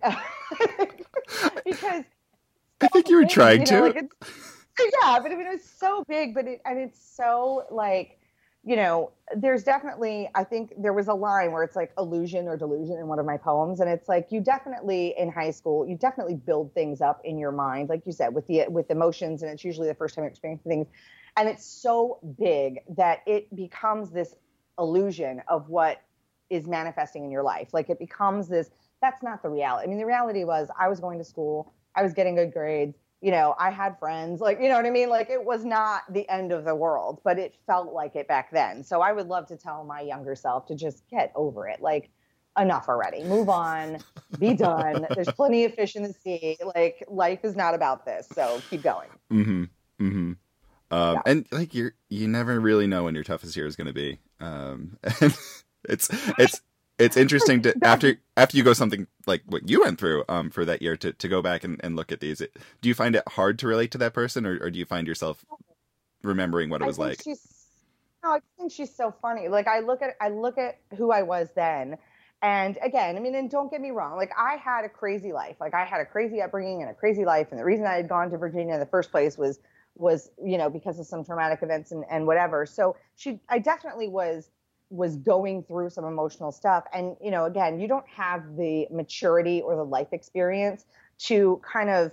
Because I think you were trying you know, to. Like yeah, but I mean, it's so big, but it, and it's so like, you know, there's definitely, I think there was a line where it's like illusion or delusion in one of my poems. And it's like, you definitely in high school, you definitely build things up in your mind, like you said, with the, with emotions. And it's usually the first time you're experiencing things. And it's so big that it becomes this illusion of what is manifesting in your life. Like it becomes this, that's not the reality. I mean, the reality was I was going to school, I was getting good grades, you know, I had friends, like, you know what I mean? Like it was not the end of the world, but it felt like it back then. So I would love to tell my younger self to just get over it. Like enough already, move on, be done. There's plenty of fish in the sea. Like life is not about this. So keep going. Mm-hmm. Mm-hmm. Um, yeah. And like you're, you never really know when your toughest year is going to be. Um, and it's, it's, It's interesting to after after you go something like what you went through um, for that year to, to go back and, and look at these. Do you find it hard to relate to that person, or, or do you find yourself remembering what it was I like? She's, no, I think she's so funny. Like I look at I look at who I was then, and again, I mean, and don't get me wrong. Like I had a crazy life. Like I had a crazy upbringing and a crazy life, and the reason I had gone to Virginia in the first place was was you know because of some traumatic events and, and whatever. So she, I definitely was. was going through some emotional stuff. And, you know, again, you don't have the maturity or the life experience to kind of,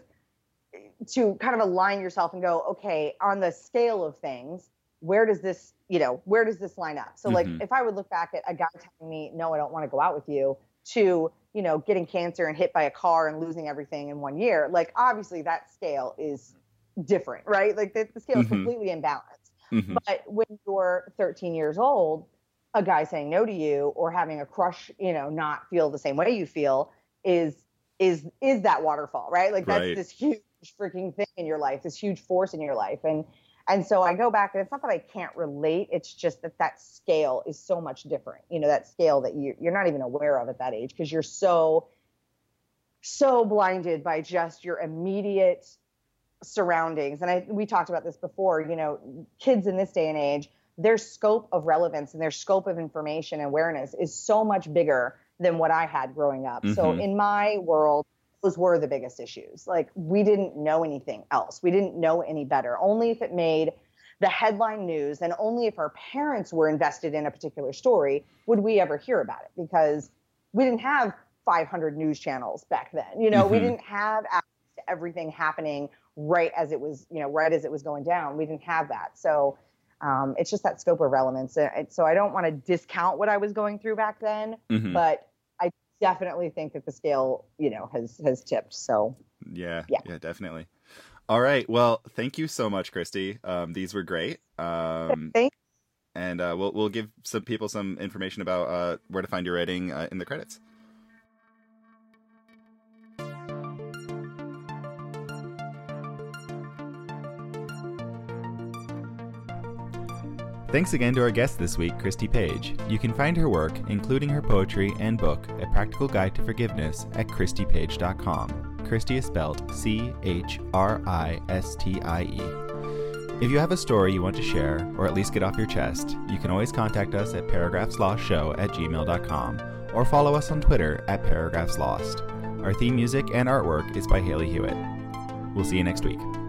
to kind of align yourself and go, okay, on the scale of things, where does this, you know, where does this line up? So mm-hmm. like, if I would look back at a guy telling me, no, I don't want to go out with you, to, you know, getting cancer and hit by a car and losing everything in one year, like, obviously that scale is different, right? Like the, the scale mm-hmm. is completely imbalanced. Mm-hmm. But when you're thirteen years old, a guy saying no to you or having a crush, you know, not feel the same way you feel is is is that waterfall, right? Like that's Right. this huge freaking thing in your life, this huge force in your life. And and so I go back, and it's not that I can't relate, it's just that that scale is so much different. You know, that scale that you you're not even aware of at that age, because you're so so blinded by just your immediate surroundings. And I we talked about this before, you know, kids in this day and age, their scope of relevance and their scope of information and awareness is so much bigger than what I had growing up. Mm-hmm. So in my world, those were the biggest issues. Like, we didn't know anything else. We didn't know any better. Only if it made the headline news, and only if our parents were invested in a particular story would we ever hear about it, because we didn't have five hundred news channels back then. You know, mm-hmm. we didn't have access to everything happening right as it was, you know, right as it was going down. We didn't have that. So um, it's just that scope of relevance. So I don't want to discount what I was going through back then, mm-hmm. but I definitely think that the scale, you know, has, has tipped. So yeah, yeah, yeah, definitely. All right. Well, thank you so much, Christy. Um, these were great. Um, Thanks. And uh, we'll, we'll give some people some information about uh, where to find your writing uh, in the credits. Thanks again to our guest this week, Christy Page. You can find her work, including her poetry and book, A Practical Guide to Forgiveness, at christy page dot com. Christy is spelled C H R I S T I E. If you have a story you want to share, or at least get off your chest, you can always contact us at paragraphslostshow at gmail dot com, or follow us on Twitter at paragraphslost. Our theme music and artwork is by Haley Hewitt. We'll see you next week.